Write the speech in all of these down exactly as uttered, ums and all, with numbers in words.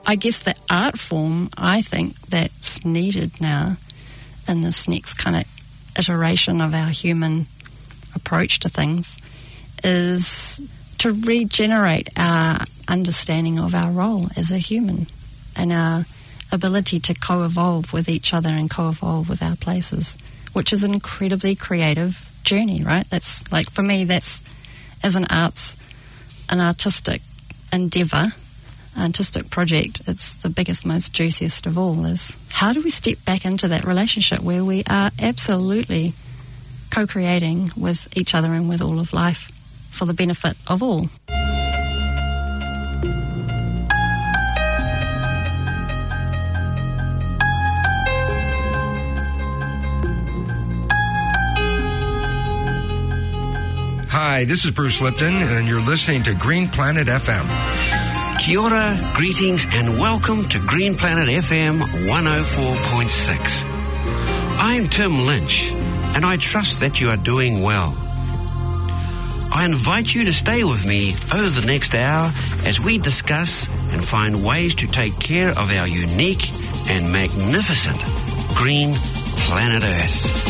I guess the art form, I think, that's needed now in this next kind of iteration of our human approach to things is to regenerate our understanding of our role as a human and our ability to co-evolve with each other and co-evolve with our places, which is an incredibly creative journey, right? That's like, for me, that's, as an arts, an artistic endeavour, artistic project, it's the biggest, most juiciest of all, is how do we step back into that relationship where we are absolutely co-creating with each other and with all of life for the benefit of all. Hi, this is Bruce Lipton, and you're listening to Green Planet F M. Kia ora, greetings, and welcome to Green Planet F M one oh four point six. I'm Tim Lynch, and I trust that you are doing well. I invite you to stay with me over the next hour as we discuss and find ways to take care of our unique and magnificent green planet Earth.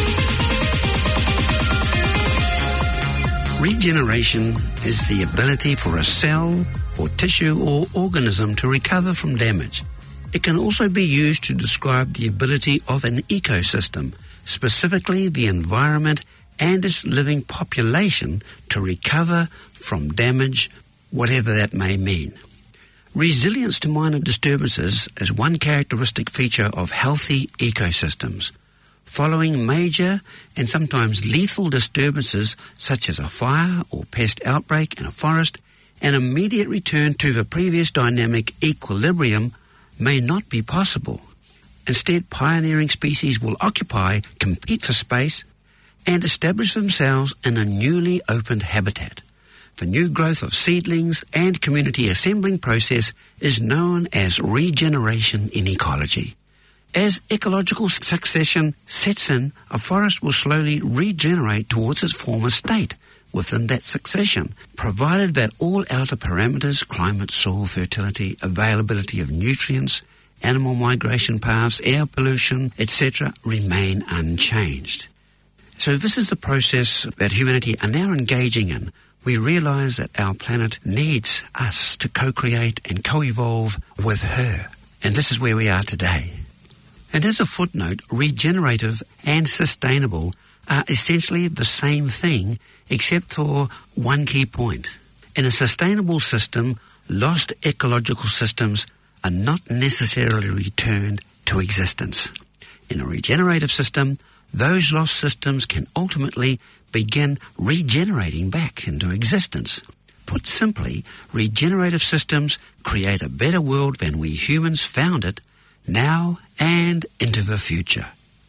Regeneration is the ability for a cell or tissue or organism to recover from damage. It can also be used to describe the ability of an ecosystem, specifically the environment and its living population, to recover from damage, whatever that may mean. Resilience to minor disturbances is one characteristic feature of healthy ecosystems. Following major and sometimes lethal disturbances such as a fire or pest outbreak in a forest, an immediate return to the previous dynamic equilibrium may not be possible. Instead, pioneering species will occupy, compete for space, and establish themselves in a newly opened habitat. The new growth of seedlings and community assembling process is known as regeneration in ecology. As ecological succession sets in, a forest will slowly regenerate towards its former state within that succession, provided that all outer parameters, climate, soil, fertility, availability of nutrients, animal migration paths, air pollution, et cetera remain unchanged. So this is the process that humanity are now engaging in. We realize that our planet needs us to co-create and co-evolve with her. And this is where we are today. And as a footnote, regenerative and sustainable are essentially the same thing, except for one key point. In a sustainable system, lost ecological systems are not necessarily returned to existence. In a regenerative system, those lost systems can ultimately begin regenerating back into existence. Put simply, regenerative systems create a better world than we humans found it, now and into the future.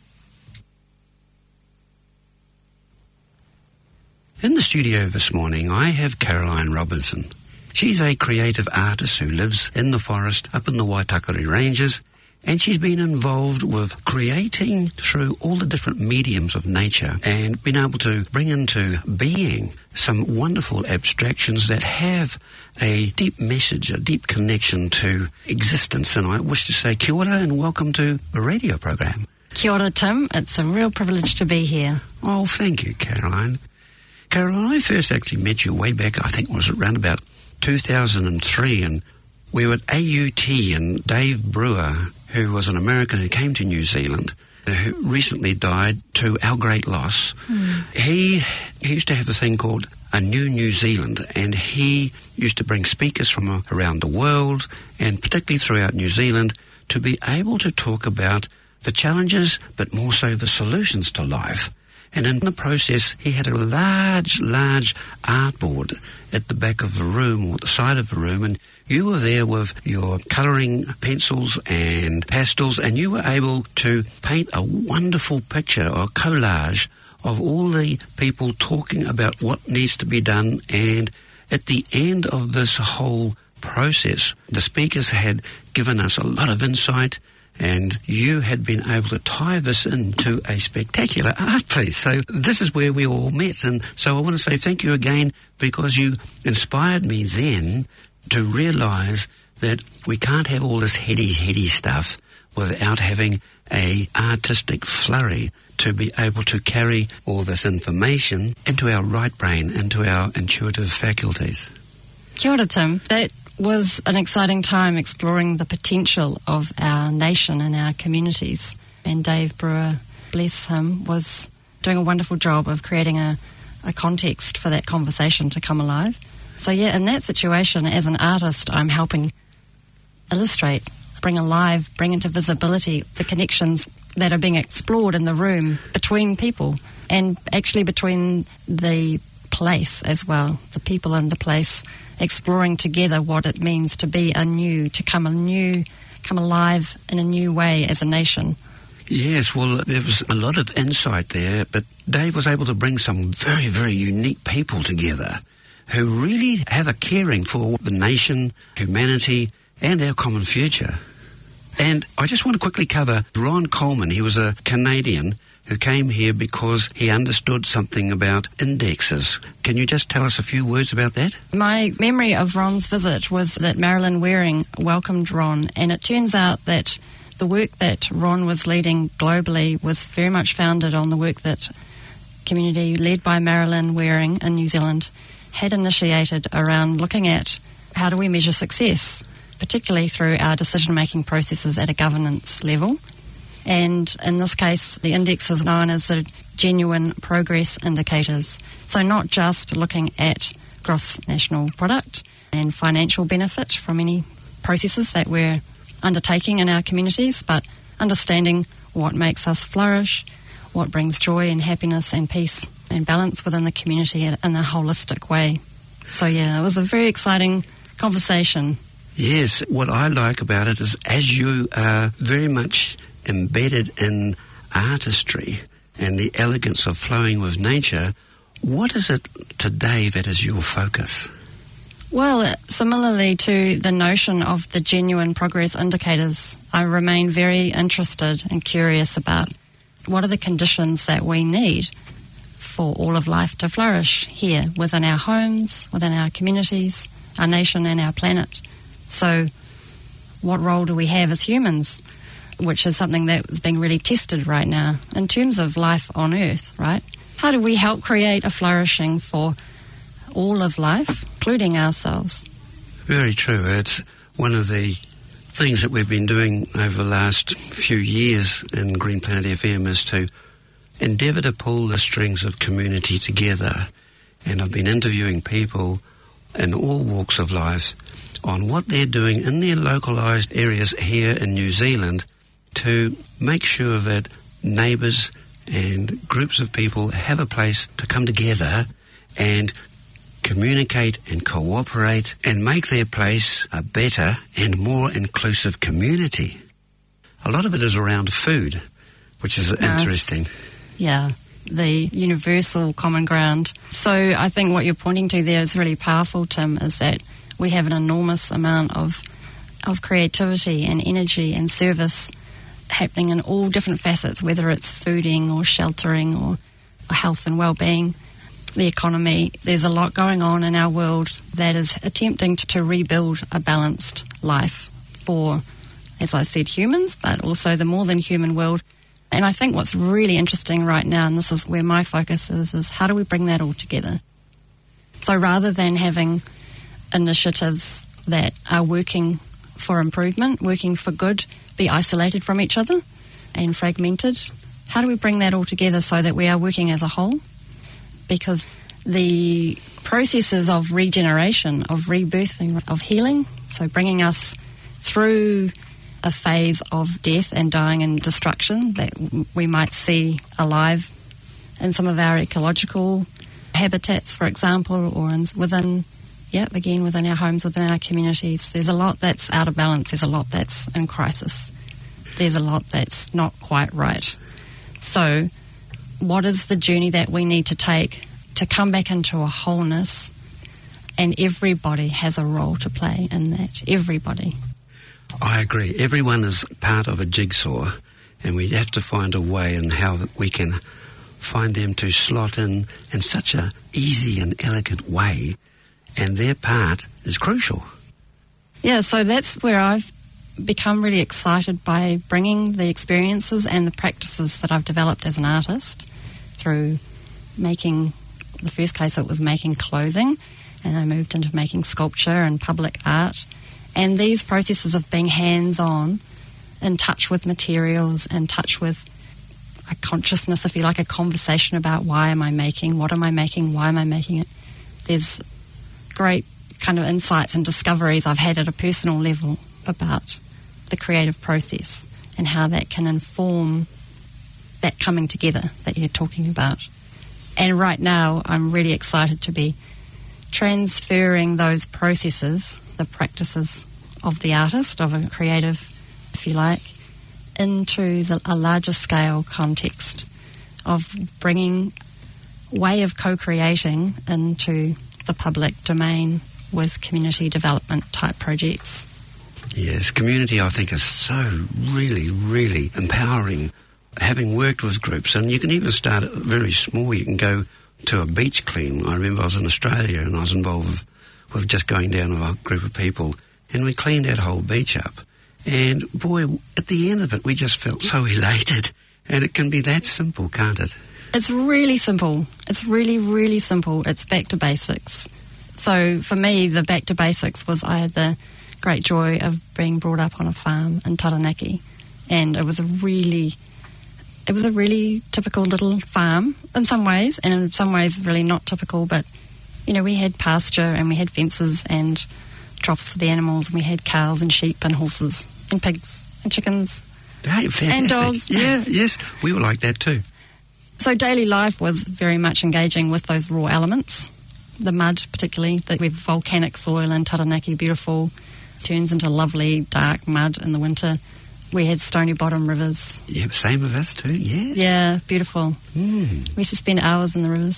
In the studio this morning, I have Caroline Robinson. She's a creative artist who lives in the forest up in the Waitakere Ranges, and she's been involved with creating through all the different mediums of nature and been able to bring into being some wonderful abstractions that have a deep message, a deep connection to existence. And I wish to say kia ora and welcome to the radio program. Kia ora, Tim. It's a real privilege to be here. Oh, thank you, Caroline. Caroline, I first actually met you way back, I think it was around about two thousand three, and we were at A U T, and Dave Brewer, who was an American who came to New Zealand, who recently died to our great loss. Mm. He, he used to have a thing called A New New Zealand, and he used to bring speakers from around the world, and particularly throughout New Zealand, to be able to talk about the challenges, but more so the solutions to life. And in the process, he had a large, large artboard at the back of the room or at the side of the room, and you were there with your colouring pencils and pastels, and you were able to paint a wonderful picture or collage of all the people talking about what needs to be done. And at the end of this whole process, the speakers had given us a lot of insight, and you had been able to tie this into a spectacular art piece. So this is where we all met. And so I want to say thank you again, because you inspired me then to realise that we can't have all this heady, heady stuff without having a artistic flurry to be able to carry all this information into our right brain, into our intuitive faculties. Kia ora, Tim. That was an exciting time exploring the potential of our nation and our communities. And Dave Brewer, bless him, was doing a wonderful job of creating a, a context for that conversation to come alive. So yeah, in that situation, as an artist, I'm helping illustrate, bring alive, bring into visibility the connections that are being explored in the room between people and actually between the place as well, the people and the place, exploring together what it means to be anew, to come anew, come alive in a new way as a nation. Yes, well, there was a lot of insight there, but Dave was able to bring some very, very unique people together who really have a caring for the nation, humanity, and our common future. And I just want to quickly cover Ron Coleman. He was a Canadian who came here because he understood something about indexes. Can you just tell us a few words about that? My memory of Ron's visit was that Marilyn Waring welcomed Ron, and it turns out that the work that Ron was leading globally was very much founded on the work that community led by Marilyn Waring in New Zealand had initiated around looking at how do we measure success, particularly through our decision-making processes at a governance level. And in this case, the index is known as the genuine progress indicators. So not just looking at gross national product and financial benefit from any processes that we're undertaking in our communities, but understanding what makes us flourish, what brings joy and happiness and peace and balance within the community in a holistic way. So yeah, it was a very exciting conversation. Yes, what I like about it is as you are very much embedded in artistry and the elegance of flowing with nature, what is it today that is your focus? Well, similarly to the notion of the genuine progress indicators, I remain very interested and curious about what are the conditions that we need for all of life to flourish here within our homes, within our communities, our nation and our planet. So what role do we have as humans, which is something that is being really tested right now in terms of life on Earth, right? How do we help create a flourishing for all of life, including ourselves? Very true. It's one of the things that we've been doing over the last few years in Green Planet F M is to endeavour to pull the strings of community together. And I've been interviewing people in all walks of life on what they're doing in their localised areas here in New Zealand to make sure that neighbours and groups of people have a place to come together and communicate and cooperate and make their place a better and more inclusive community. A lot of it is around food, which is nice. Interesting. Yeah, the universal common ground. So I think what you're pointing to there is really powerful, Tim, is that we have an enormous amount of of creativity and energy and service happening in all different facets, whether it's fooding or sheltering or, or health and well-being, the economy. There's a lot going on in our world that is attempting to, to rebuild a balanced life for, as I said, humans, but also the more than human world. And I think what's really interesting right now, and this is where my focus is, is how do we bring that all together? So rather than having initiatives that are working for improvement, working for good, be isolated from each other and fragmented, how do we bring that all together so that we are working as a whole? Because the processes of regeneration, of rebirthing, of healing, so bringing us through a phase of death and dying and destruction that we might see alive in some of our ecological habitats, for example, or in, within, yeah, again, within our homes, within our communities. There's a lot that's out of balance. There's a lot that's in crisis. There's a lot that's not quite right. So what is the journey that we need to take to come back into a wholeness? And everybody has a role to play in that. Everybody. I agree. Everyone is part of a jigsaw, and we have to find a way in how we can find them to slot in in such a easy and elegant way, and their part is crucial. Yeah, so that's where I've become really excited by bringing the experiences and the practices that I've developed as an artist through making, the first case it was making clothing, and I moved into making sculpture and public art. And these processes of being hands-on, in touch with materials, in touch with a consciousness, if you like, a conversation about why am I making, what am I making, why am I making it. There's great kind of insights and discoveries I've had at a personal level about the creative process and how that can inform that coming together that you're talking about. And right now I'm really excited to be transferring those processes, the practices of the artist, of a creative, if you like, into the, a larger scale context of bringing way of co-creating into the public domain with community development type projects. Yes, community I think is so really, really empowering. Having worked with groups, and you can even start very small. You can go to a beach clean. I remember I was in Australia and I was involved with, with just going down with a group of people, and we cleaned that whole beach up. And boy, at the end of it, we just felt so elated. And it can be that simple, can't it? It's really simple. It's really, really simple. It's back to basics. So for me, the back to basics was I had the great joy of being brought up on a farm in Taranaki. And it was a really, it was a really typical little farm in some ways, and in some ways really not typical. But, you know, we had pasture and we had fences and troughs for the animals, and we had cows and sheep and horses and pigs and chickens. Hey, fantastic. And dogs. Yeah, yes, we were like that too. So daily life was very much engaging with those raw elements. The mud, particularly, that we have volcanic soil in Taranaki, beautiful, turns into lovely dark mud in the winter. We had stony bottom rivers. Yeah, same with us too, yes. Yeah, beautiful. Mm. We used to spend hours in the rivers.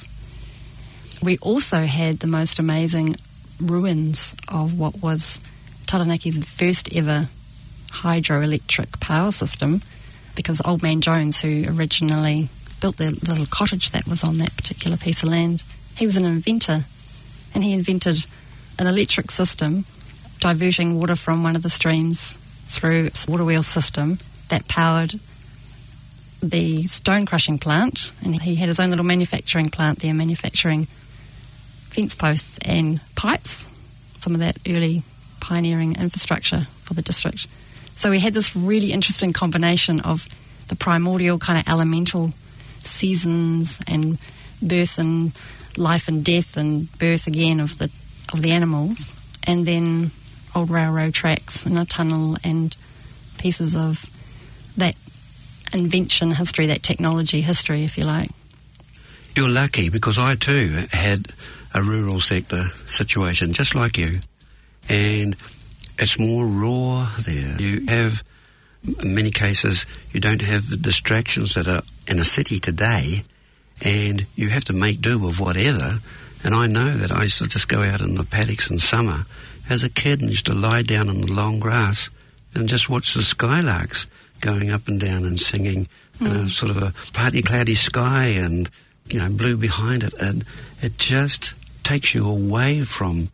We also had the most amazing ruins of what was Taranaki's first ever hydroelectric power system, because Old Man Jones, who originally built the little cottage that was on that particular piece of land, he was an inventor, and he invented an electric system diverting water from one of the streams through a water wheel system that powered the stone crushing plant, and he had his own little manufacturing plant there, manufacturing fence posts and pipes, some of that early pioneering infrastructure for the district. So we had this really interesting combination of the primordial kind of elemental seasons and birth and life and death and birth again of the of the animals, and then old railroad tracks and a tunnel and pieces of that invention history, that technology history, if you like. You're lucky, because I too had a rural sector situation just like you, and it's more raw there. You have, in many cases, you don't have the distractions that are in a city today, and you have to make do with whatever. And I know that I used to just go out in the paddocks in summer as a kid and used to lie down in the long grass and just watch the skylarks going up and down and singing mm. in a sort of a partly cloudy sky, and, you know, blue behind it. And it just takes you away from,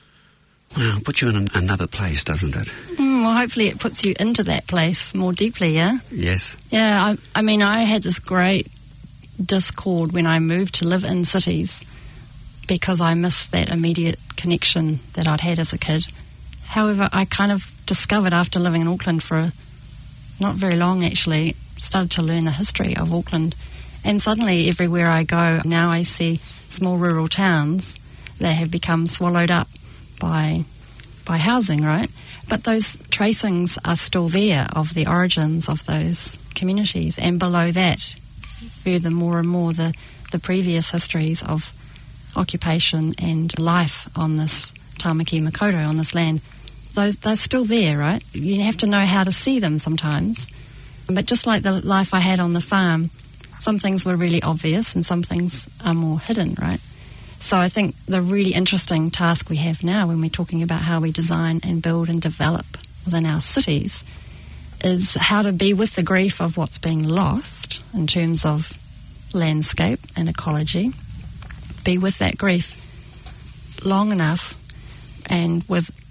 well, puts you in an, another place, doesn't it? Mm, well, hopefully it puts you into that place more deeply, yeah? Yes. Yeah, I, I mean, I had this great discord when I moved to live in cities because I missed that immediate connection that I'd had as a kid. However, I kind of discovered after living in Auckland for a, not very long actually, started to learn the history of Auckland, and suddenly everywhere I go now I see small rural towns that have become swallowed up by by housing, right? But those tracings are still there of the origins of those communities, and below that, further more and more, the, the previous histories of occupation and life on this Tamaki Makaurau, on this land. Those, they're still there, right? You have to know how to see them sometimes. But just like the life I had on the farm, some things were really obvious and some things are more hidden, right? So I think the really interesting task we have now when we're talking about how we design and build and develop within our cities is how to be with the grief of what's being lost in terms of landscape and ecology, be with that grief long enough and with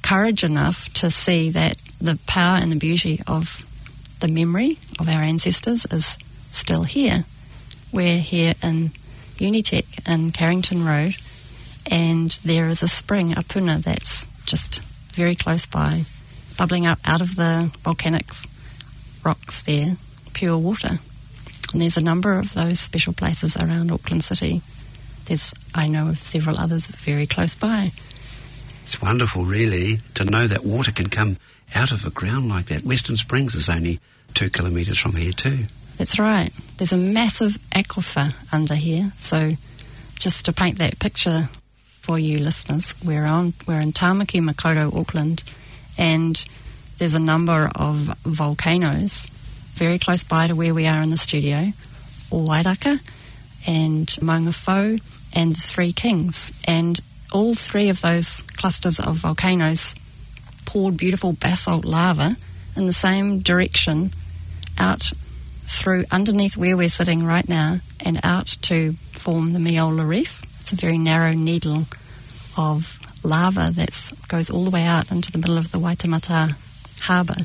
courage enough to see that the power and the beauty of the memory of our ancestors is still here. We're here in Unitec in Carrington Road, and there is a spring, a puna, that's just very close by, bubbling up out of the volcanic rocks there, pure water. And there's a number of those special places around Auckland City. There's, I know of several others very close by. It's wonderful, really, to know that water can come out of the ground like that. Western Springs is only two kilometres from here too. That's right. There's a massive aquifer under here. So just to paint that picture for you listeners, we're on we're in Tāmaki Makaurau, Auckland, and there's a number of volcanoes very close by to where we are in the studio, Wairaka and Maunga Fau and the Three Kings. And all three of those clusters of volcanoes poured beautiful basalt lava in the same direction out through underneath where we're sitting right now and out to form the Meola Reef. It's a very narrow needle of lava that goes all the way out into the middle of the Waitemata harbour.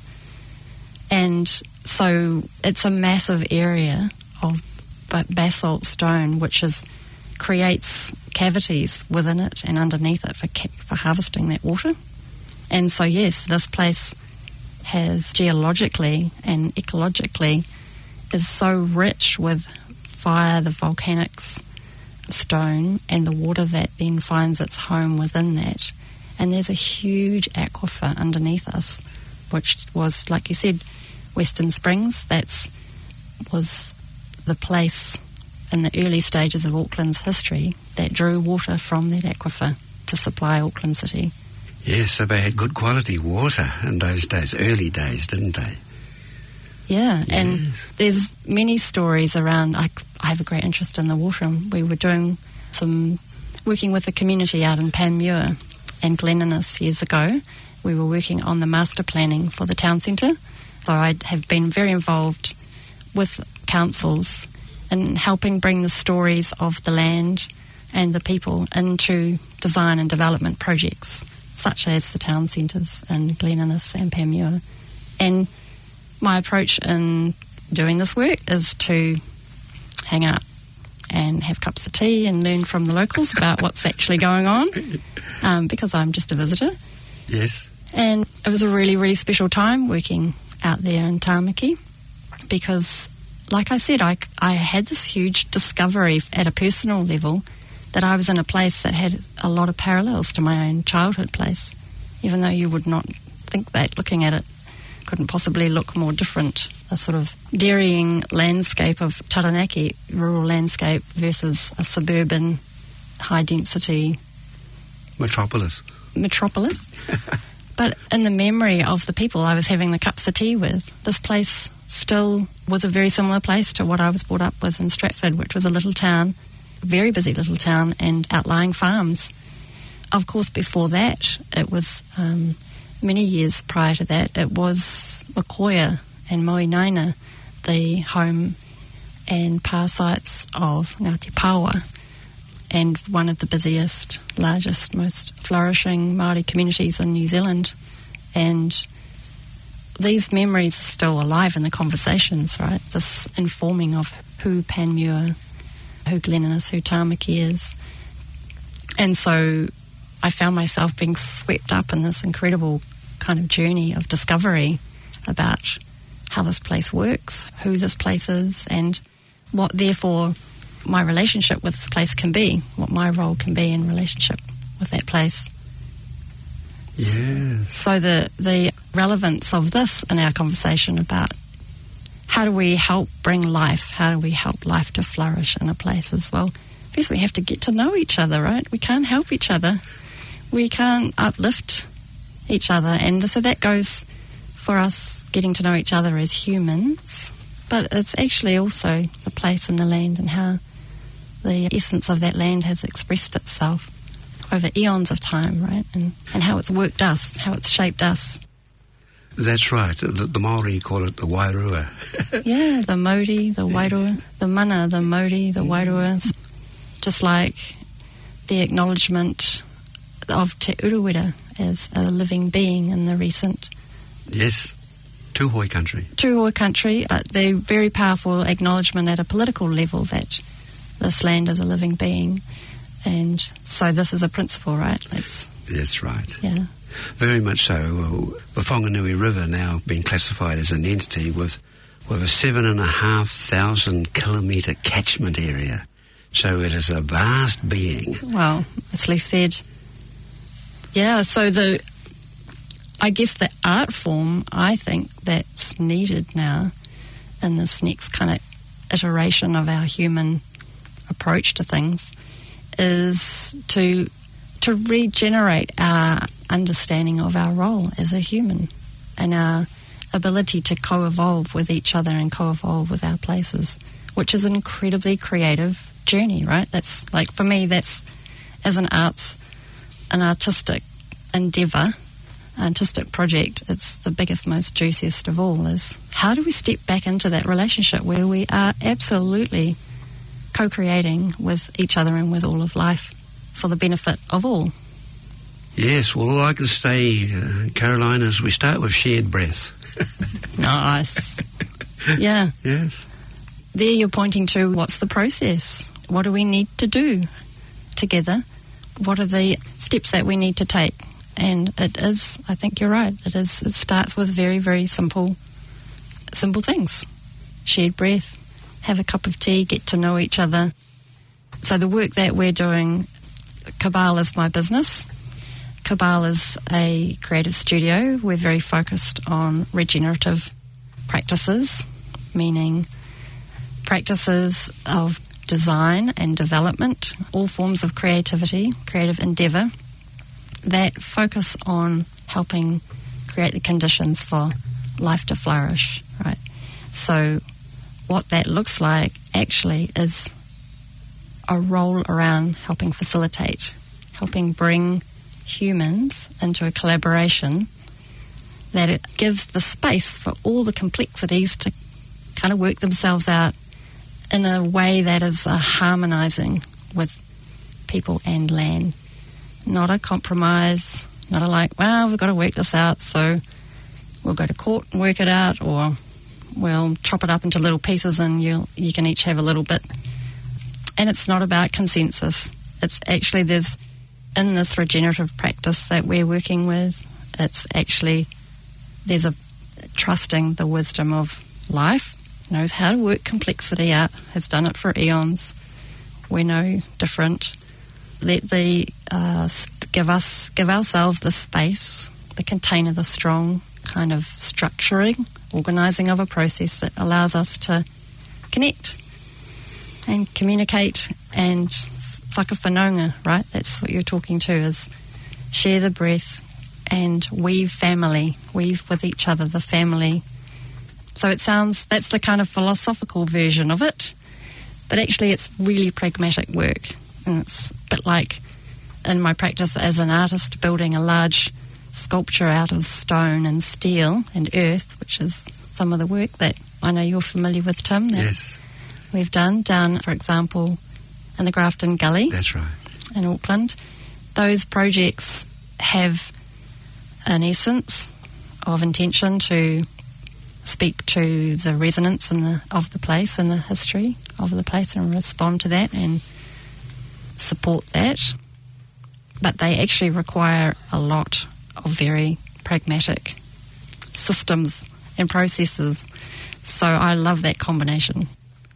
And so it's a massive area of basalt stone which is creates cavities within it and underneath it for ca- for harvesting that water. And so yes, this place has geologically and ecologically is so rich with fire, the volcanics, stone, and the water that then finds its home within that. And there's a huge aquifer underneath us, which was, like you said, Western Springs. That's was the place in the early stages of Auckland's history that drew water from that aquifer to supply Auckland City. Yes, so they had good quality water in those days, early days, didn't they? Yeah, yes. And there's many stories around. I, I have a great interest in the water. We were doing some working with the community out in Panmure and Glen Innes years ago. We were working on the master planning for the town centre. So I have been very involved with councils in helping bring the stories of the land and the people into design and development projects, such as the town centres in Glen Innes and Panmure. And my approach in doing this work is to hang out and have cups of tea and learn from the locals about what's actually going on, um, because I'm just a visitor. Yes. And it was a really, really special time working out there in Tāmaki because, like I said, I, I had this huge discovery at a personal level that I was in a place that had a lot of parallels to my own childhood place, even though you would not think that looking at it. Couldn't possibly look more different. A sort of dairying landscape of Taranaki, rural landscape, versus a suburban, high-density metropolis. Metropolis. But in the memory of the people I was having the cups of tea with, this place still was a very similar place to what I was brought up with in Stratford, which was a little town, a very busy little town, and outlying farms. Of course, before that, it was... Um, many years prior to that, it was Makoia and Moenaina, the home and pa sites of Ngāti Pāua, and one of the busiest, largest, most flourishing Māori communities in New Zealand. And these memories are still alive in the conversations, right? This informing of who Panmure, who Glen Innes, who Tāmaki is. And so I found myself being swept up in this incredible kind of journey of discovery about how this place works, who this place is, and what therefore my relationship with this place can be, what my role can be in relationship with that place. Yes. So the, the relevance of this in our conversation about how do we help bring life, how do we help life to flourish in a place as well. First we have to get to know each other, right? We can't help each other. We can't uplift each other, and so that goes for us getting to know each other as humans, but it's actually also the place and the land and how the essence of that land has expressed itself over eons of time, right? And, and how it's worked us, how it's shaped us. That's right. The, the Māori call it the Wairua. Yeah, the Mauri, the Wairua, the mana, the Mauri, the Wairua. Just like the acknowledgement of Te Uruwera as a living being in the recent Yes, Tūhoe country. Tūhoe country, but the very powerful acknowledgement at a political level that this land is a living being. And so this is a principle, right? That's, That's right. yeah. Very much so. Well, the Whanganui River now being classified as an entity with with a seven and a half thousand kilometre catchment area. So it is a vast being. Well, nicely said. Yeah, so the, I guess the art form, I think, that's needed now in this next kind of iteration of our human approach to things is to to regenerate our understanding of our role as a human and our ability to co-evolve with each other and co-evolve with our places, which is an incredibly creative journey, right? That's like, for me, that's, as an arts, an artistic endeavour, artistic project, it's the biggest, most juiciest of all, is how do we step back into that relationship where we are absolutely co-creating with each other and with all of life for the benefit of all. Yes, well, all I can say, uh, Caroline, is we start with shared breath. Nice. Yeah. Yes. There you're pointing to what's the process? What do we need to do together? What are the steps that we need to take? And it is, I think you're right, it is. It starts with very, very simple, simple things. Shared breath, have a cup of tea, get to know each other. So the work that we're doing, Cabal is my business. Cabal is a creative studio. We're very focused on regenerative practices, meaning practices of design and development, all forms of creativity, creative endeavour, that focus on helping create the conditions for life to flourish, right? So what that looks like actually is a role around helping facilitate, helping bring humans into a collaboration that it gives the space for all the complexities to kind of work themselves out in a way that is uh, harmonising with people and land. Not a compromise, not a like, well, we've got to work this out, so we'll go to court and work it out, or we'll chop it up into little pieces and you you can each have a little bit. And it's not about consensus. It's actually, there's, in this regenerative practice that we're working with, it's actually, there's a trusting the wisdom of life, knows how to work complexity out, has done it for eons. We're no different. Let the uh, give us give ourselves the space, the container, the strong kind of structuring, organising of a process that allows us to connect and communicate and whakawhanaunga, right? That's what you're talking to, is share the breath and weave family, weave with each other, the family. So it sounds, that's the kind of philosophical version of it, but actually it's really pragmatic work. And it's a bit like in my practice as an artist, building a large sculpture out of stone and steel and earth, which is some of the work that I know you're familiar with, Tim, that Yes. we've done, down, for example, in the Grafton Gully. That's right. In Auckland. Those projects have an essence of intention to speak to the resonance and the, of the place and the history of the place and respond to that and support that. But they actually require a lot of very pragmatic systems and processes. So I love that combination.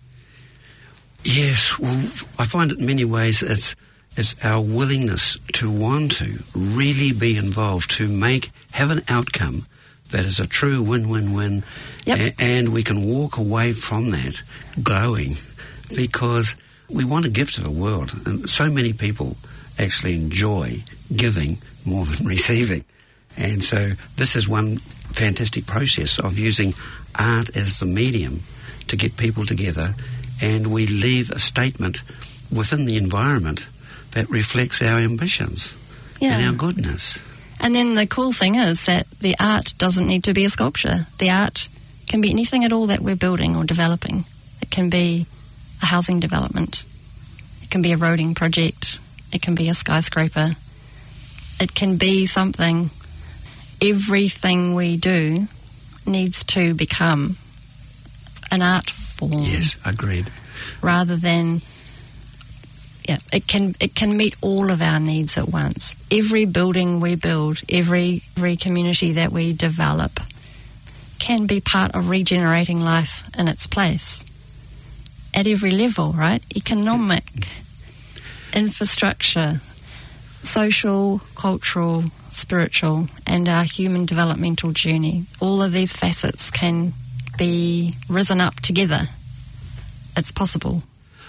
Yes, well, I find it in many ways it's it's our willingness to want to really be involved, to make have an outcome that is a true win-win-win, yep. a- and we can walk away from that glowing, because we want to give to the world, and so many people actually enjoy giving more than receiving. And so this is one fantastic process of using art as the medium to get people together, and we leave a statement within the environment that reflects our ambitions Yeah. and our goodness. And then the cool thing is that the art doesn't need to be a sculpture. The art can be anything at all that we're building or developing. It can be a housing development. It can be a roading project. It can be a skyscraper. it can be something. Everything we do needs to become an art form. Yes, agreed. Rather than, yeah, it can it can meet all of our needs at once. Every building we build, every every community that we develop, can be part of regenerating life in its place at every level, right? Economic, infrastructure, social, cultural, spiritual, and our human developmental journey. All of these facets can be risen up together. It's possible.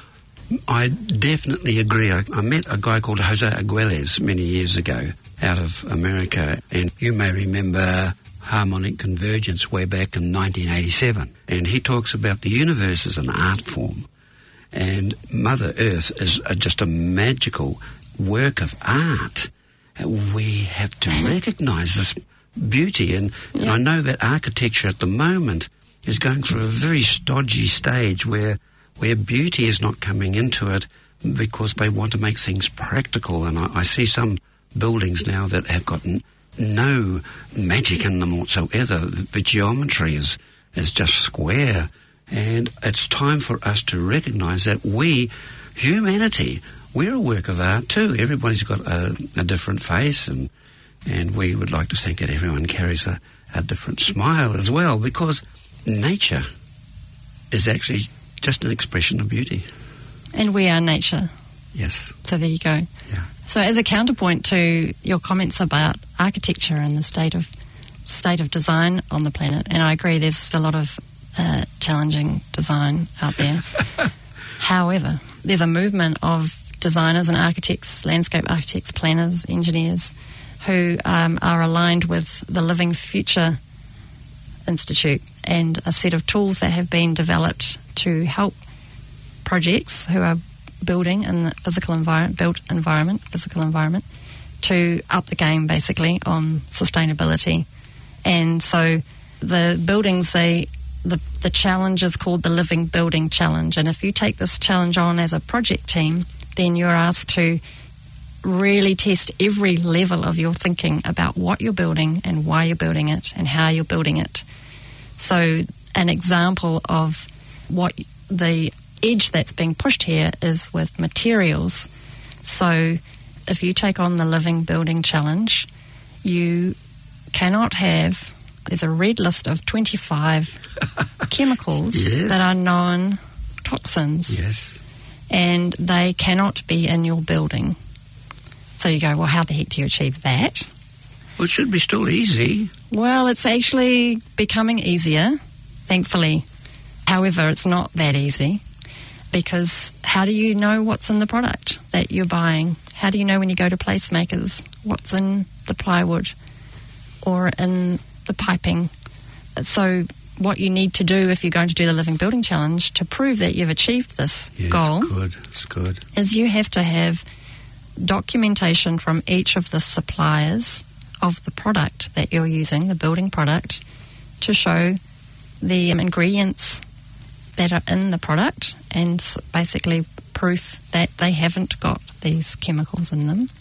I definitely agree. I, I met a guy called Jose Aguiles many years ago out of America, and you may remember harmonic convergence way back in nineteen eighty-seven. And he talks about the universe as an art form, and Mother Earth is a, just a magical work of art. We have to recognise this beauty, and, yeah. and I know that architecture at the moment is going through a very stodgy stage where where beauty is not coming into it because they want to make things practical. And I, I see some buildings now that have got n- no magic in them whatsoever. The, the geometry is, is just square. And it's time for us to recognise that we, humanity, we're a work of art too. Everybody's got a, a different face, and and we would like to think that everyone carries a, a different smile as well, because nature is actually just an expression of beauty. And we are nature. Yes. So there you go. Yeah. So as a counterpoint to your comments about architecture and the state of state of design on the planet, and I agree there's a lot of uh, challenging design out there. However, there's a movement of designers and architects, landscape architects, planners, engineers, who um, are aligned with the Living Future Institute and a set of tools that have been developed to help projects who are building in the physical environment, built environment, physical environment, to up the game basically on sustainability. And so the buildings, they the the challenge is called the Living Building Challenge. And if you take this challenge on as a project team, then you're asked to really test every level of your thinking about what you're building and why you're building it and how you're building it. So an example of what the edge that's being pushed here is with materials. So if you take on the Living Building Challenge, you cannot have, there's a red list of twenty-five chemicals yes. that are known toxins. Yes. And they cannot be in your building. So you go, well, how the heck do you achieve that? Well, it should be still easy. Well, it's actually becoming easier, thankfully. However, it's not that easy, because how do you know what's in the product that you're buying? How do you know when you go to placemakers what's in the plywood or in the piping? So what you need to do if you're going to do the Living Building Challenge to prove that you've achieved this yes, goal good. It's good. is you have to have documentation from each of the suppliers of the product that you're using, the building product, to show the um, ingredients that are in the product and basically proof that they haven't got these chemicals in them.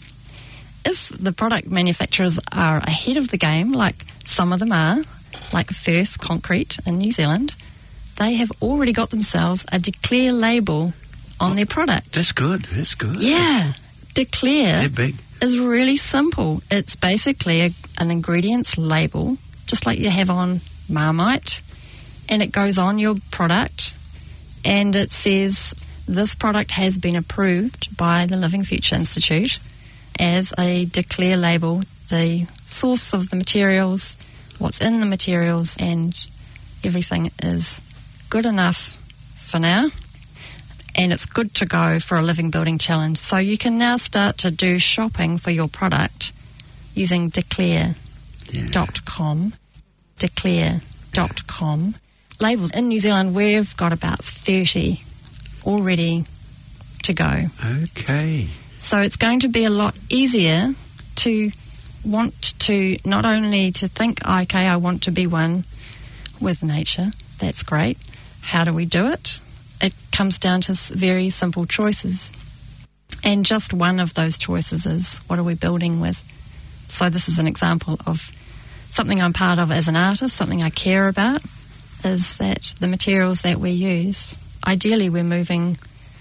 If the product manufacturers are ahead of the game, like some of them are, like Firth Concrete in New Zealand, they have already got themselves a Declare label on oh, their product. That's good, that's good. Yeah. Declare They're big. is really simple. It's basically a, an ingredients label, just like you have on Marmite, and it goes on your product, and it says this product has been approved by the Living Future Institute as a Declare label, the source of the materials, what's in the materials, and everything is good enough for now. And it's good to go for a Living Building Challenge. So you can now start to do shopping for your product using declare dot com. Yeah. declare dot com. Labels in New Zealand, we've got about thirty already to go. Okay. So it's going to be a lot easier to want to not only to think, okay, I want to be one with nature. That's great. How do we do it? It comes down to very simple choices. And just one of those choices is, what are we building with? So this is an example of something I'm part of as an artist, something I care about, is that the materials that we use, ideally we're moving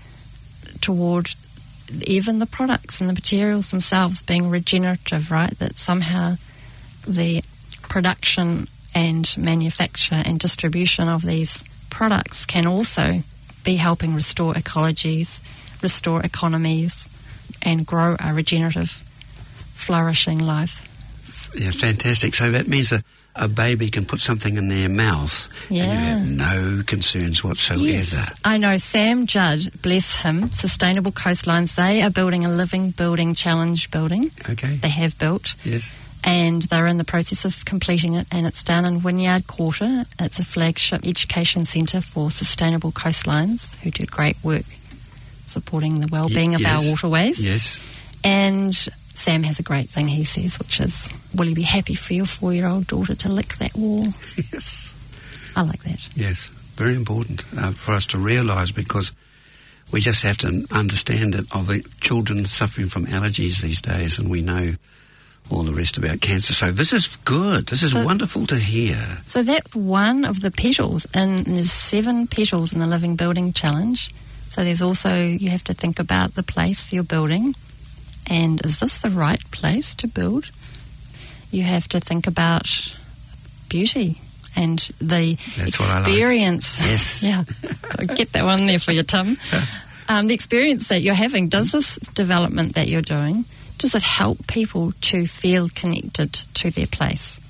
toward even the products and the materials themselves being regenerative, right? That somehow the production and manufacture and distribution of these products can also be helping restore ecologies, restore economies, and grow a regenerative, flourishing life. Yeah, fantastic. So that means a, a baby can put something in their mouth yeah. and you have no concerns whatsoever. Yes. I know Sam Judd, bless him, Sustainable Coastlines, they are building a Living Building Challenge building. Okay. They have built. Yes. And they're in the process of completing it, and it's down in Wynyard Quarter. It's a flagship education centre for Sustainable Coastlines, who do great work supporting the well-being y- of yes. our waterways. Yes. And Sam has a great thing he says, which is, will you be happy for your four-year-old daughter to lick that wall? Yes. I like that. Yes, very important uh, for us to realise, because we just have to understand that of the children suffering from allergies these days, and we know all the rest about cancer. So this is good. This is so, wonderful to hear. So that's one of the petals, and there's seven petals in the Living Building Challenge. So there's also, you have to think about the place you're building, and is this the right place to build? You have to think about beauty and the That's experience. What I like. Yes. Yeah. Get that one there for you, Tim. Um, the experience that you're having, does this development that you're doing, does it help people to feel connected to their place?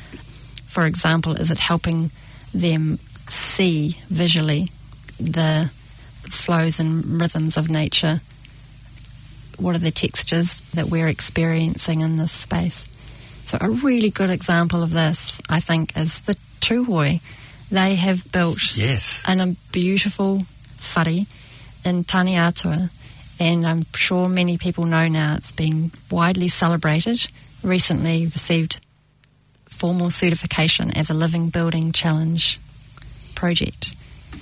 For example, is it helping them see visually the flows and rhythms of nature? What are the textures that we're experiencing in this space? So a really good example of this, I think, is the Tūhoe. They have built yes. an, a beautiful whare in Taniatua, and I'm sure many people know now it's been widely celebrated, recently received formal certification as a Living Building Challenge project.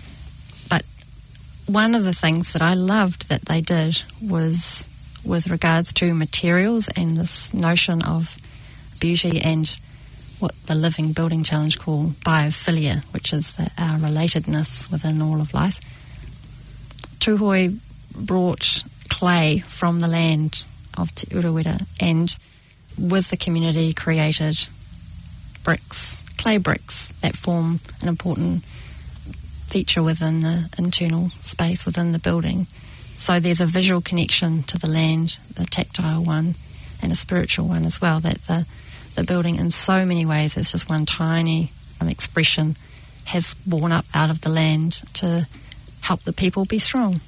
But one of the things that I loved that they did was with regards to materials and this notion of beauty and what the Living Building Challenge call biophilia, which is the, our relatedness within all of life. Tūhoe brought clay from the land of Te Urewera and with the community created bricks, clay bricks that form an important feature within the internal space within the building. So there's a visual connection to the land, the tactile one, and a spiritual one as well, that the, the building in so many ways, it's just one tiny um, expression, has borne up out of the land to help the people be strong.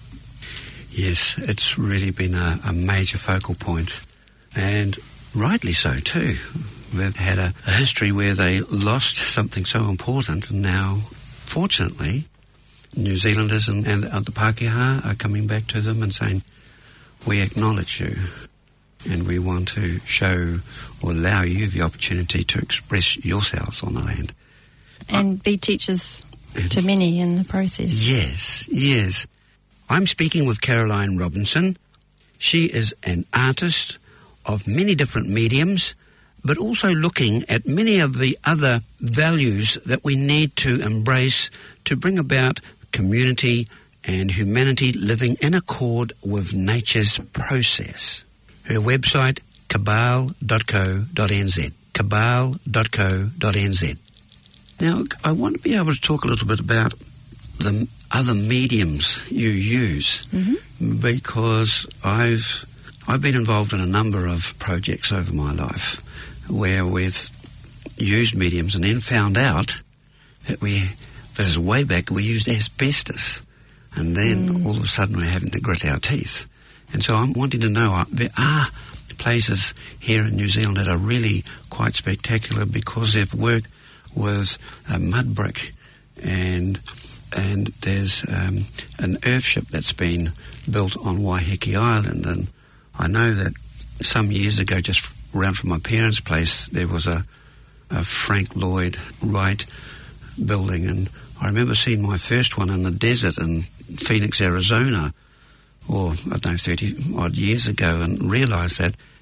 Yes, it's really been a, a major focal point, and rightly so too. We've had a, a history where they lost something so important, and now, fortunately, New Zealanders and, and the Pākehā are coming back to them and saying, we acknowledge you and we want to show or allow you the opportunity to express yourselves on the land. And uh, be teachers to many in the process. Yes, yes. I'm speaking with Caroline Robinson. She is an artist of many different mediums, but also looking at many of the other values that we need to embrace to bring about community and humanity living in accord with nature's process. Her website, cabal dot co dot n z, cabal dot co dot n z. Now, I want to be able to talk a little bit about the other mediums you use, mm-hmm. because I've I've been involved in a number of projects over my life where we've used mediums and then found out that we, this is way back, we used asbestos, and then mm. all of a sudden we're having to grit our teeth. And so I'm wanting to know, uh, there are places here in New Zealand that are really quite spectacular because they've worked with a mud brick, and and there's um, an earthship that's been built on Waiheke Island, and I know that some years ago, just around from my parents' place, there was a, a Frank Lloyd Wright building, and I remember seeing my first one in the desert in Phoenix, Arizona, or I don't know, thirty odd years ago, and realised that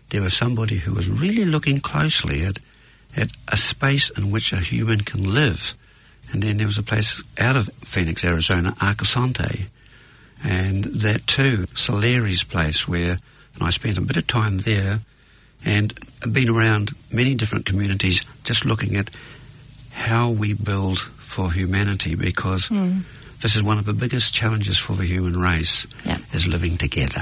there was somebody who was really looking closely at, at a space in which a human can live. And then there was a place out of Phoenix, Arizona, Arcosante, and that too, Soleri's place, where and I spent a bit of time there and been around many different communities just looking at how we build for humanity, because mm. this is one of the biggest challenges for the human race, yep. is living together.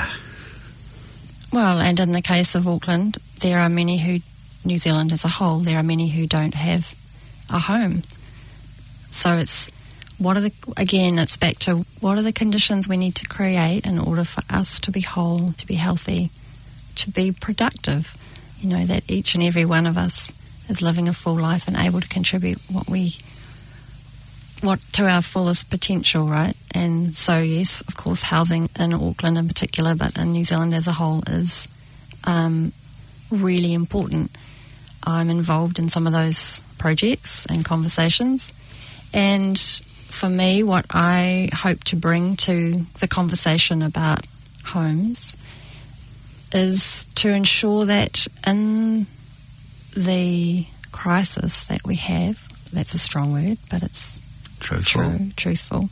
Well, and in the case of Auckland, there are many who, New Zealand as a whole, there are many who don't have a home. So it's, what are the, again, it's back to what are the conditions we need to create in order for us to be whole, to be healthy, to be productive. You know, that each and every one of us is living a full life and able to contribute what we, what to our fullest potential, right? And so, yes, of course, housing in Auckland in particular, but in New Zealand as a whole, is um, really important. I'm involved in some of those projects and conversations. And for me, what I hope to bring to the conversation about homes is to ensure that in the crisis that we have, that's a strong word, but it's truthful, true, truthful,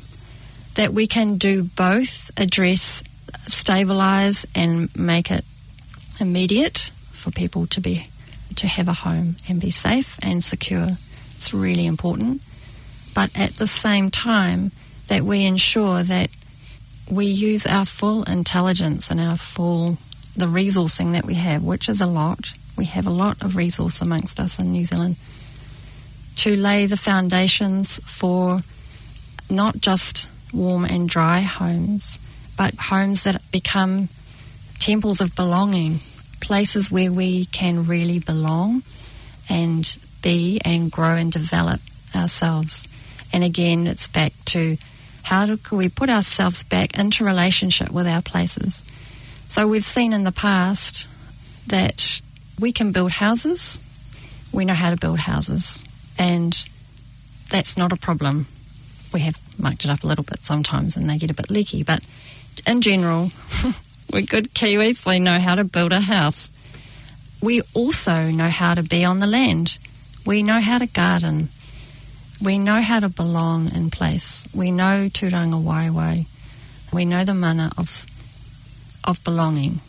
that we can do both address, stabilise and make it immediate for people to be to have a home and be safe and secure. It's really important. But at the same time, that we ensure that we use our full intelligence and our full, the resourcing that we have, which is a lot. We have a lot of resource amongst us in New Zealand, to lay the foundations for not just warm and dry homes, but homes that become temples of belonging, places where we can really belong and be and grow and develop ourselves. And again, it's back to how do we put ourselves back into relationship with our places. So we've seen in the past that we can build houses. We know how to build houses, and that's not a problem. We have mucked it up a little bit sometimes and they get a bit leaky, but in general, we're good Kiwis. We know how to build a house. We also know how to be on the land. We know how to garden. We know how to belong in place. We know Turanga Waiwai. We know the mana of of belonging.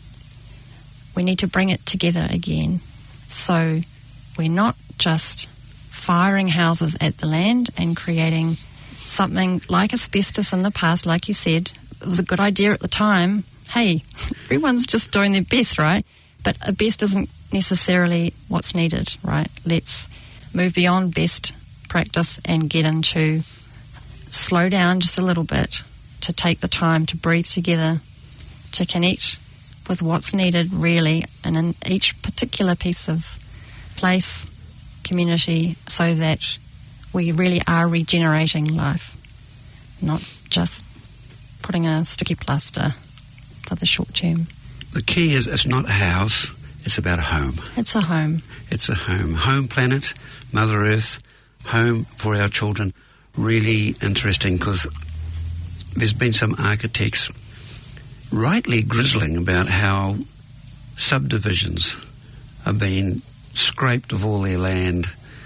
We need to bring it together again. So we're not just firing houses at the land and creating something like asbestos in the past, like you said. It was a good idea at the time. Hey, everyone's just doing their best, right? But a best isn't necessarily what's needed, right? Let's move beyond best practice and get into slow down just a little bit, to take the time to breathe together, to connect with what's needed really and in each particular piece of place, community, so that we really are regenerating life, not just putting a sticky plaster for the short term. The key is it's not a house, it's about a home. It's a home. It's a home. Home planet, Mother Earth, home for our children. Really interesting, because there's been some architects rightly grizzling about how subdivisions are being scraped of all their land,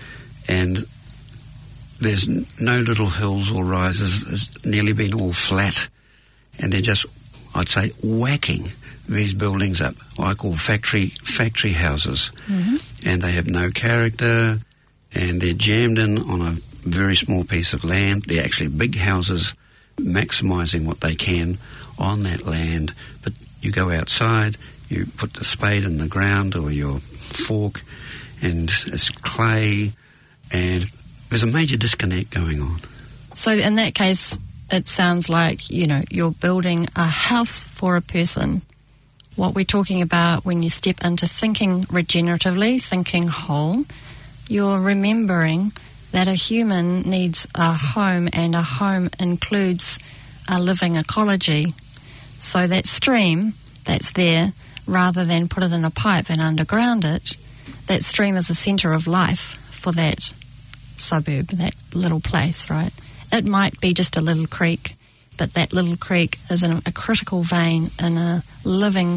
and there's no little hills or rises. It's nearly been all flat, and they're just, I'd say, whacking these buildings up, what I call factory factory houses. Mm-hmm. And they have no character, and they're jammed in on a very small piece of land. They're actually big houses, maximising what they can on that land. But you go outside, you put the spade in the ground or your fork, and it's clay, and there's a major disconnect going on. So in that case, it sounds like, you know, you're building a house for a person. What we're talking about when you step into thinking regeneratively, thinking whole, you're remembering that a human needs a home, and a home includes a living ecology. So that stream that's there, rather than put it in a pipe and underground it, that stream is the centre of life for that suburb, that little place, right? It might be just a little creek, but that little creek is in a critical vein in a living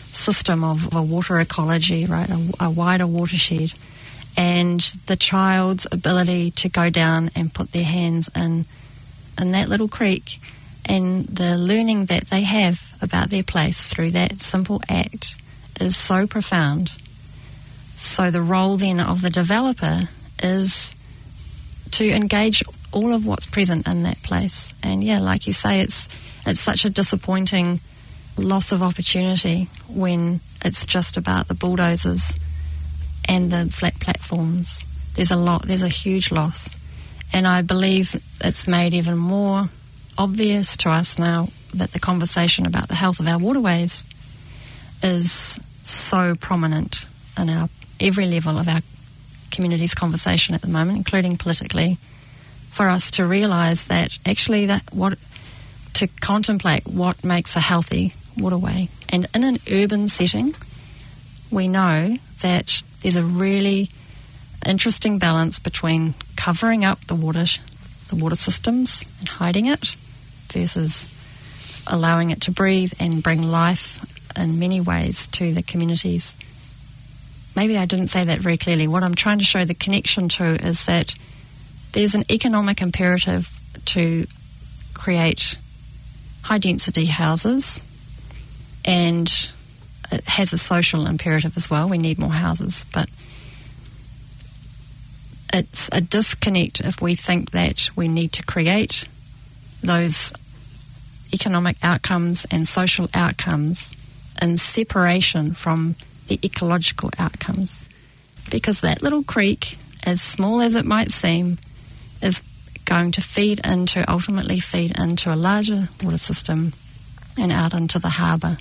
system of a water ecology, right, a, a wider watershed, and the child's ability to go down and put their hands in in that little creek, and the learning that they have about their place through that simple act is so profound. So the role then of the developer is to engage all of what's present in that place. And yeah, like you say, it's it's such a disappointing loss of opportunity when it's just about the bulldozers and the flat platforms. There's a lot, there's a huge loss. And I believe it's made even more obvious to us now that the conversation about the health of our waterways is so prominent in our every level of our community's conversation at the moment, including politically, for us to realise that actually that what to contemplate what makes a healthy waterway. And in an urban setting, we know that there's a really interesting balance between covering up the water, the water systems and hiding it versus allowing it to breathe and bring life in many ways to the communities. Maybe I didn't say that very clearly. What I'm trying to show the connection to is that there's an economic imperative to create high-density houses, and it has a social imperative as well. We need more houses, but it's a disconnect if we think that we need to create those economic outcomes and social outcomes in separation from the ecological outcomes. Because that little creek, as small as it might seem, is going to feed into, ultimately feed into a larger water system and out into the harbour.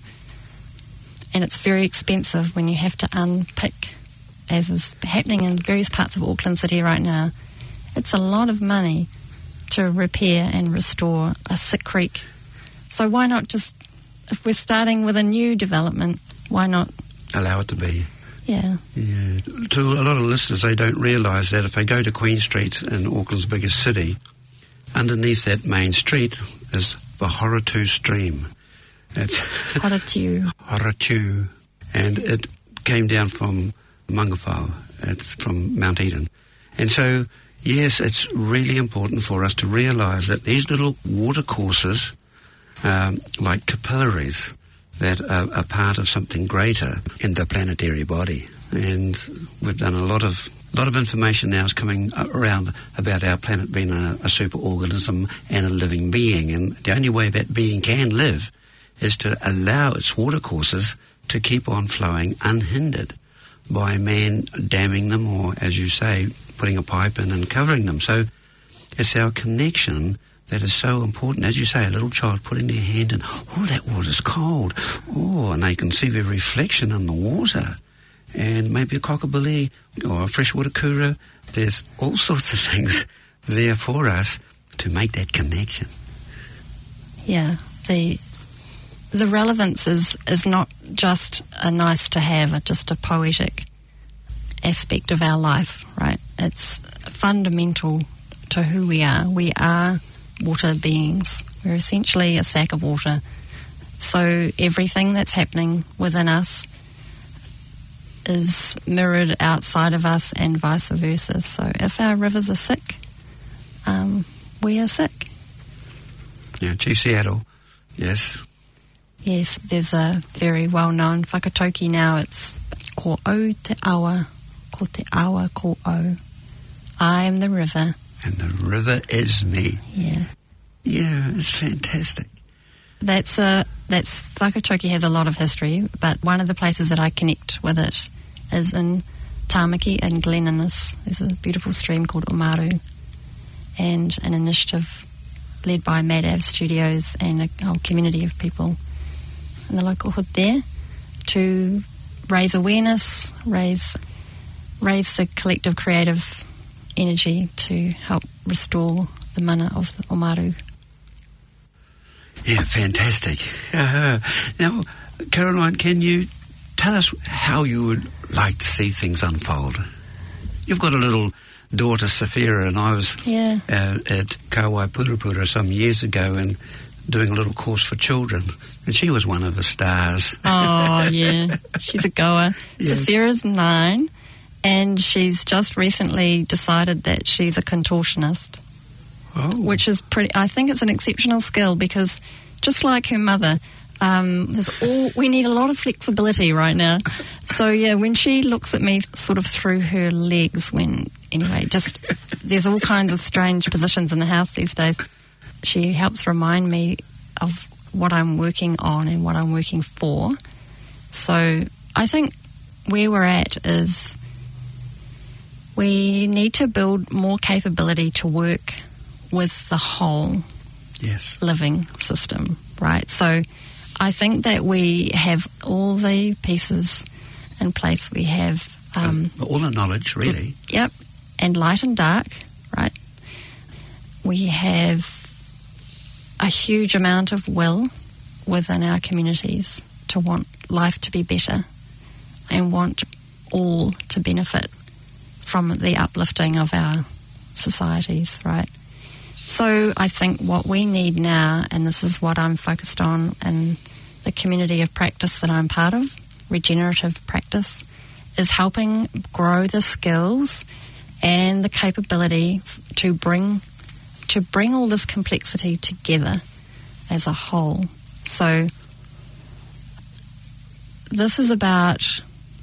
And it's very expensive when you have to unpick, as is happening in various parts of Auckland City right now. It's a lot of money to repair and restore a sick creek. So why not just, if we're starting with a new development, why not allow it to be? Yeah. Yeah. To a lot of listeners, they don't realise that if they go to Queen Street in Auckland's biggest city, underneath that main street is the Horatu Stream. It's Horatu. Horatu. And it came down from Mangawhau. It's from Mount Eden. And so, yes, it's really important for us to realise that these little watercourses, um, like capillaries, that are, are part of something greater in the planetary body. And we've done a lot of lot of information now is coming around about our planet being a, a superorganism and a living being. And the only way that being can live is to allow its watercourses to keep on flowing unhindered by man damming them or, as you say, putting a pipe in and covering them. So it's our connection that is so important. As you say, a little child putting their hand in, oh, that water's cold. Oh, and they can see their reflection in the water. And maybe a cockabilly or a freshwater kura. There's all sorts of things there for us to make that connection. Yeah, the the relevance is, is not just a nice to have, just a poetic aspect of our life, right? It's fundamental to who we are. We are water beings. We're essentially a sack of water. So everything that's happening within us is mirrored outside of us and vice versa. So if our rivers are sick, um, we are sick. Yeah, Chief Seattle, yes. Yes, there's a very well-known whakatoki now. It's ko au te awa, ko te awa ko au. I am the river. And the river is me. Yeah. Yeah, it's fantastic. That's a, that's, whakatoki has a lot of history, but one of the places that I connect with it is in Tāmaki and Glen Innes. There's a beautiful stream called Omaru, and an initiative led by Mad Av Studios and a whole community of people in the local hood there to raise awareness, raise raise the collective creative energy to help restore the mana of the Omaru. Yeah, fantastic. Uh, now, Caroline, can you tell us how you would like to see things unfold? You've got a little daughter, Safira, and I was yeah. uh, at Kawai Purupura some years ago, and doing a little course for children, and she was one of the stars. Oh, yeah. She's a goer. Yes. Safira's nine, and she's just recently decided that she's a contortionist, Oh. which is pretty... I think it's an exceptional skill because just like her mother... Um, there's all, we need a lot of flexibility right now. So, yeah, when she looks at me sort of through her legs when, anyway, just there's all kinds of strange positions in the house these days. She helps remind me of what I'm working on and what I'm working for. So I think where we're at is we need to build more capability to work with the whole Yes. living system, right? So I think that we have all the pieces in place. We have... Um, All the knowledge, really. Yep, and light and dark, right? We have a huge amount of will within our communities to want life to be better and want all to benefit from the uplifting of our societies, right? So I think what we need now, and this is what I'm focused on in the community of practice that I'm part of, regenerative practice, is helping grow the skills and the capability to bring to bring all this complexity together as a whole. So this is about,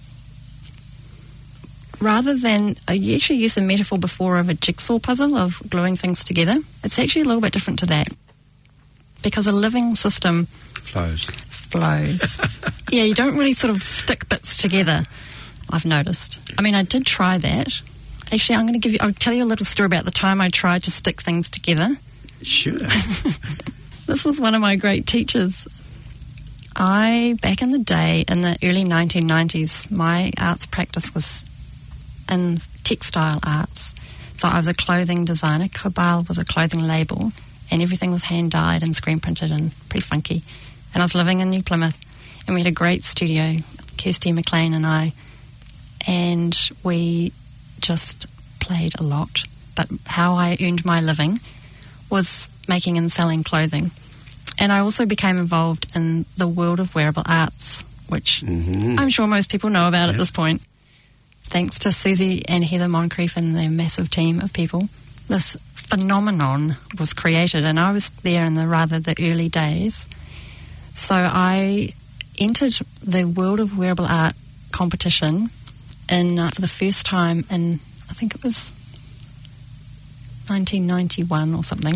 rather than, you actually used a metaphor before of a jigsaw puzzle of gluing things together. It's actually a little bit different to that, because a living system Flows. flows. Yeah, you don't really sort of stick bits together, I've noticed. I mean, I did try that. Actually, I'm going to give you, I'll tell you a little story about the time I tried to stick things together. Sure. This was one of my great teachers. I, back in the day, in the early nineteen nineties, my arts practice was in textile arts. So I was a clothing designer. Cabal was a clothing label, and everything was hand-dyed and screen-printed and pretty funky. And I was living in New Plymouth, and we had a great studio, Kirsty McLean and I, and we just played a lot. But how I earned my living was making and selling clothing. And I also became involved in the world of wearable arts, which Mm-hmm. I'm sure most people know about Yep. at this point. Thanks to Susie and Heather Moncrief and their massive team of people, this phenomenon was created, and I was there in the rather the early days. So I entered the World of Wearable Art competition in uh, for the first time in, I think it was nineteen ninety-one or something.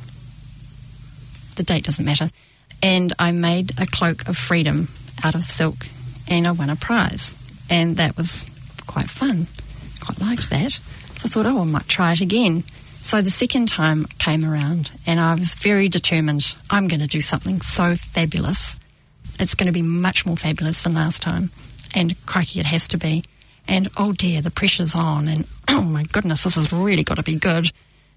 The date doesn't matter. And I made a cloak of freedom out of silk, and I won a prize. And that was quite fun. Quite liked that. So I thought, oh, I might try it again. So the second time came around, and I was very determined. I'm going to do something so fabulous. It's going to be much more fabulous than last time. And crikey, it has to be. And oh dear, the pressure's on, and oh my goodness, this has really got to be good.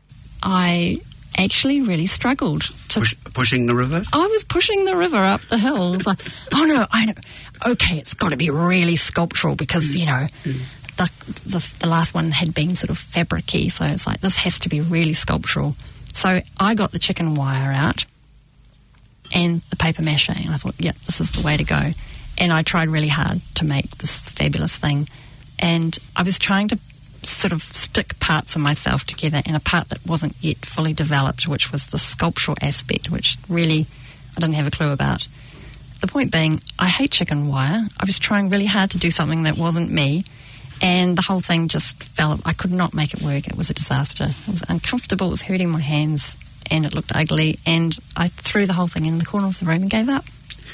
I actually really struggled to... Push, pushing the river? I was pushing the river up the hill. It was like, oh no, I know. Okay, it's got to be really sculptural because, you know, the, the the last one had been sort of fabric-y, so it's like, this has to be really sculptural. So I got the chicken wire out and the paper mache, and I thought, yep, this is the way to go. And I tried really hard to make this fabulous thing. And I was trying to sort of stick parts of myself together, and a part that wasn't yet fully developed, which was the sculptural aspect, which really I didn't have a clue about. The point being, I hate chicken wire. I was trying really hard to do something that wasn't me, and the whole thing just fell. I could not make it work. It was a disaster. It was uncomfortable. It was hurting my hands, and it looked ugly, and I threw the whole thing in the corner of the room and gave up.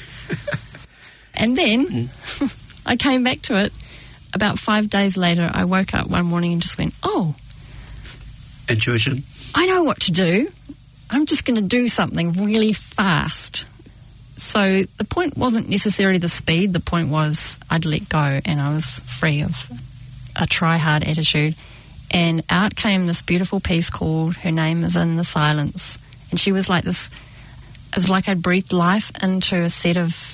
And then mm. I came back to it. About five days later, I woke up one morning and just went, oh. Intuition? I know what to do. I'm just going to do something really fast. So the point wasn't necessarily the speed. The point was I'd let go, and I was free of a try-hard attitude. And out came this beautiful piece called Her Name Is in the Silence. And she was like this, it was like I'd breathed life into a set of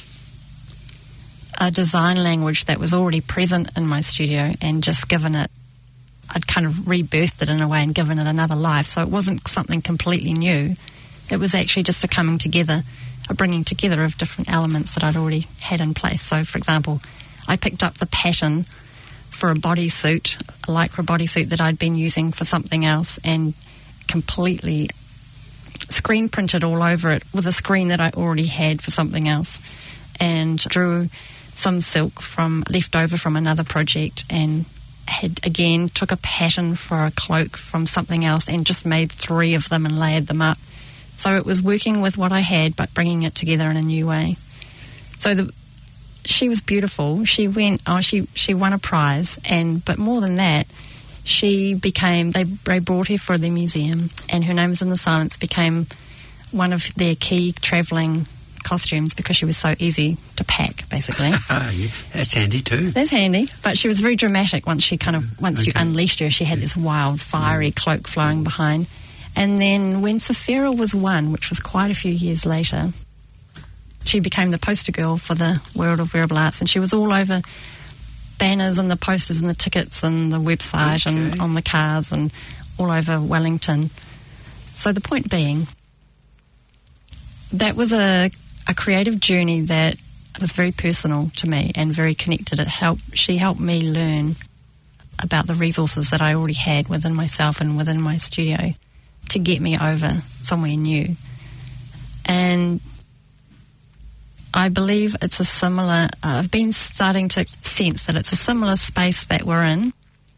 a design language that was already present in my studio, and just given it, I'd kind of rebirthed it in a way and given it another life. So it wasn't something completely new, It was actually just a coming together, a bringing together of different elements that I'd already had in place. So, for example, I picked up the pattern for a bodysuit, a lycra bodysuit that I'd been using for something else, and completely screen printed all over it with a screen that I already had for something else, and drew some silk from left over from another project, and had again took a pattern for a cloak from something else and just made three of them and layered them up. So it was working with what I had but bringing it together in a new way. So the she was beautiful. She went oh she she won a prize, and but more than that, she became they, they brought her for the museum, and Her Name Is in the Silence became one of their key travelling costumes because she was so easy to pack, basically. Yeah, that's handy too. That's handy, but she was very dramatic once she kind of once okay. you unleashed her. She had yeah. this wild, fiery yeah. cloak flowing behind. And then when Sephira was won, which was quite a few years later, she became the poster girl for the world of wearable arts, and she was all over banners and the posters and the tickets and the website okay. and on the cars and all over Wellington. So the point being, that was a a creative journey that was very personal to me and very connected. It helped. She helped me learn about the resources that I already had within myself and within my studio to get me over somewhere new. And I believe it's a similar, uh, I've been starting to sense that it's a similar space that we're in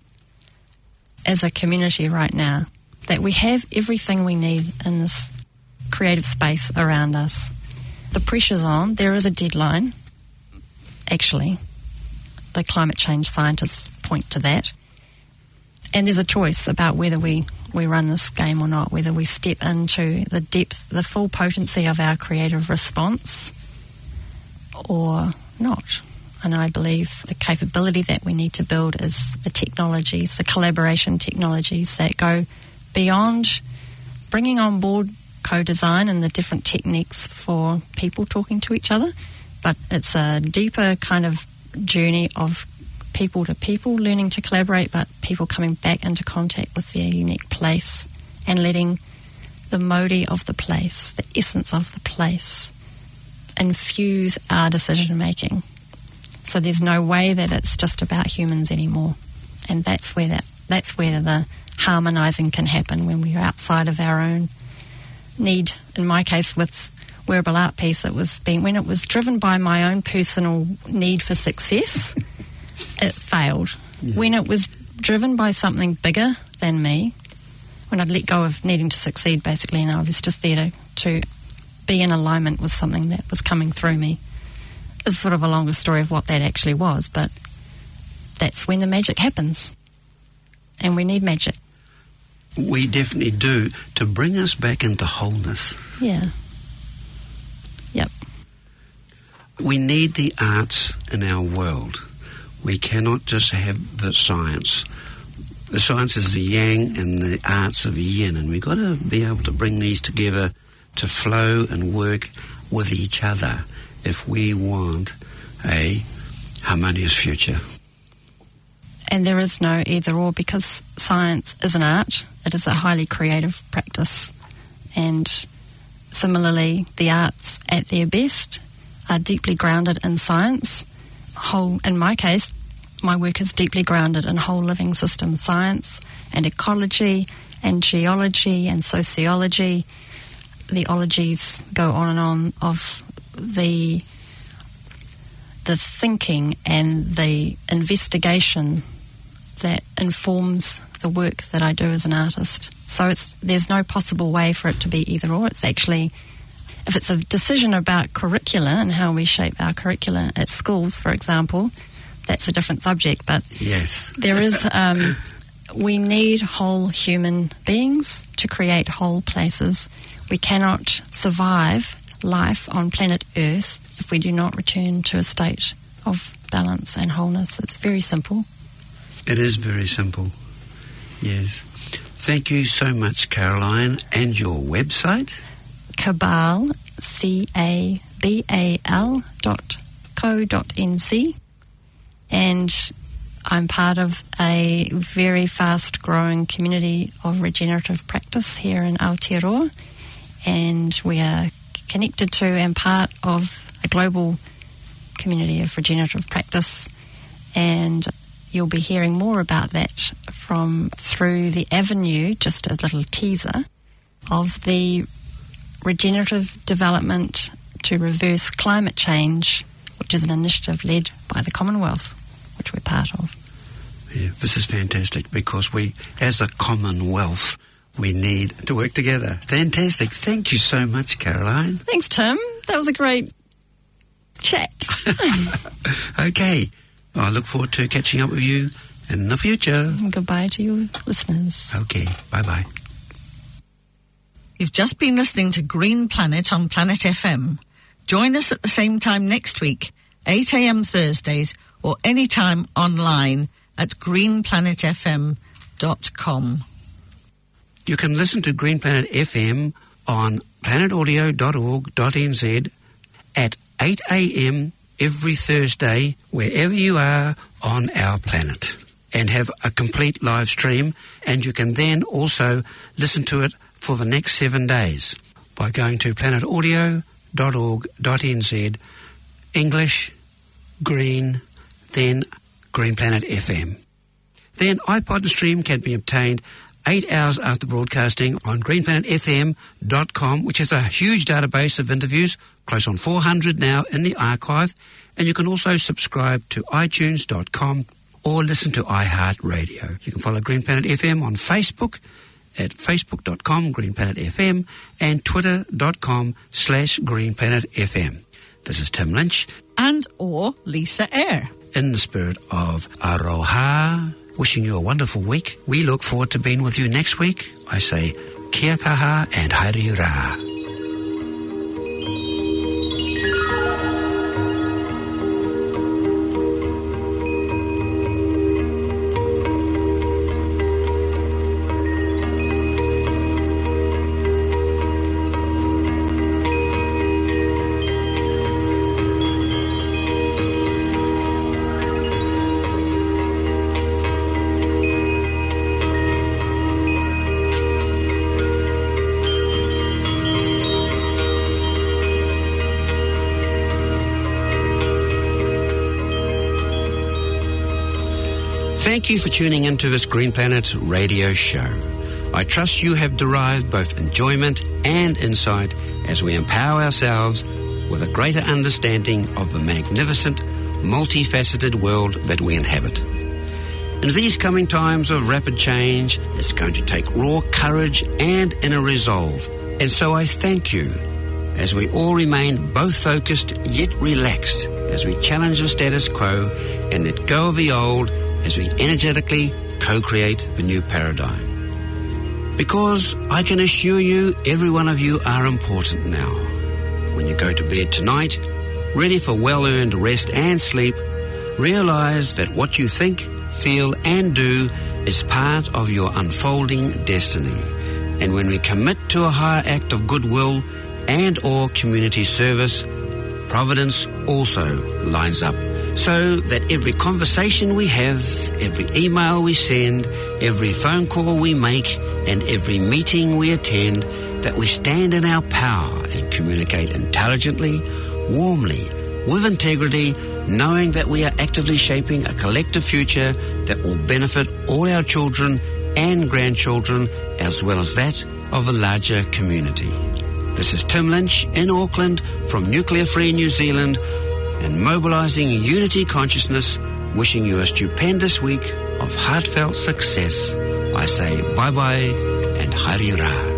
as a community right now, that we have everything we need in this creative space around us. The pressure's on. There is a deadline. Actually, the climate change scientists point to that. And there's a choice about whether we, we run this game or not, whether we step into the depth, the full potency of our creative response or not. And I believe the capability that we need to build is the technologies, the collaboration technologies that go beyond bringing on board co-design and the different techniques for people talking to each other, but it's a deeper kind of journey of people to people learning to collaborate, but people coming back into contact with their unique place and letting the modi of the place, the essence of the place, infuse our decision making. So there's no way that it's just about humans anymore, and that's where that that's where the harmonizing can happen, when we're outside of our own need. In my case with Wearable Art Piece, it was being when it was driven by my own personal need for success, it failed. Yeah. When it was driven by something bigger than me, when I'd let go of needing to succeed basically, and I was just there to, to be in alignment with something that was coming through me. It's sort of a longer story of what that actually was, but that's when the magic happens, and we need magic. We definitely do, to bring us back into wholeness. Yeah. Yep. We need the arts in our world. We cannot just have the science. The science is the yang and the arts of the yin, and we've got to be able to bring these together to flow and work with each other if we want a harmonious future. And there is no either or, because science is an art. It is a highly creative practice. And similarly, the arts at their best are deeply grounded in science. Whole, in my case, my work is deeply grounded in whole living system science and ecology and geology and sociology. The ologies go on and on of the the thinking and the investigation that informs the work that I do as an artist. So it's there's no possible way for it to be either or. It's actually, if it's a decision about curricula and how we shape our curricula at schools, for example, that's a different subject. But yes, there is, um, we need whole human beings to create whole places. We cannot survive life on planet Earth if we do not return to a state of balance and wholeness. It's very simple. It is very simple, yes. Thank you so much, Caroline. And your website? Cabal, C A B A L dot co dot N Z. And I'm part of a very fast-growing community of regenerative practice here in Aotearoa. and we are connected to and part of a global community of regenerative practice, and you'll be hearing more about that from through the avenue, just a little teaser, of the regenerative development to reverse climate change, which is an initiative led by the Commonwealth, which we're part of. Yeah, this is fantastic, because we, as a Commonwealth, we need to work together. Fantastic. Thank you so much, Caroline. Thanks, Tim. That was a great chat. Okay. I look forward to catching up with you in the future. And goodbye to your listeners. Okay. Bye-bye. You've just been listening to Green Planet on Planet F M. Join us at the same time next week, eight a.m. Thursdays, or anytime online at green planet f m dot com. You can listen to Green Planet F M on planet audio dot org dot n z at eight a.m. every Thursday, wherever you are on our planet, and have a complete live stream. And you can then also listen to it for the next seven days by going to planet audio dot org dot n z, English, green, then Green Planet F M. Then iPod and Stream can be obtained eight hours after broadcasting on green planet f m dot com, which has a huge database of interviews, close on four hundred now in the archive. And you can also subscribe to i tunes dot com or listen to iHeartRadio. You can follow Green Planet F M on Facebook at facebook dot com Green Planet F M and twitter dot com slash Green Planet F M. This is Tim Lynch. And or Lisa Eyre. In the spirit of Aroha, wishing you a wonderful week. We look forward to being with you next week. I say kia kaha and haere rā. Thank you for tuning into this Green Planet radio show. I trust you have derived both enjoyment and insight as we empower ourselves with a greater understanding of the magnificent, multifaceted world that we inhabit. In these coming times of rapid change, it's going to take raw courage and inner resolve. And so I thank you as we all remain both focused yet relaxed as we challenge the status quo and let go of the old as we energetically co-create the new paradigm. Because I can assure you, every one of you are important now. When you go to bed tonight, ready for well-earned rest and sleep, realize that what you think, feel and do is part of your unfolding destiny. And when we commit to a higher act of goodwill and or community service, Providence also lines up, so that every conversation we have, every email we send, every phone call we make, and every meeting we attend, that we stand in our power and communicate intelligently, warmly, with integrity, knowing that we are actively shaping a collective future that will benefit all our children and grandchildren, as well as that of a larger community. This is Tim Lynch in Auckland from Nuclear Free New Zealand, and mobilising unity consciousness, wishing you a stupendous week of heartfelt success. I say bye-bye and haere rā.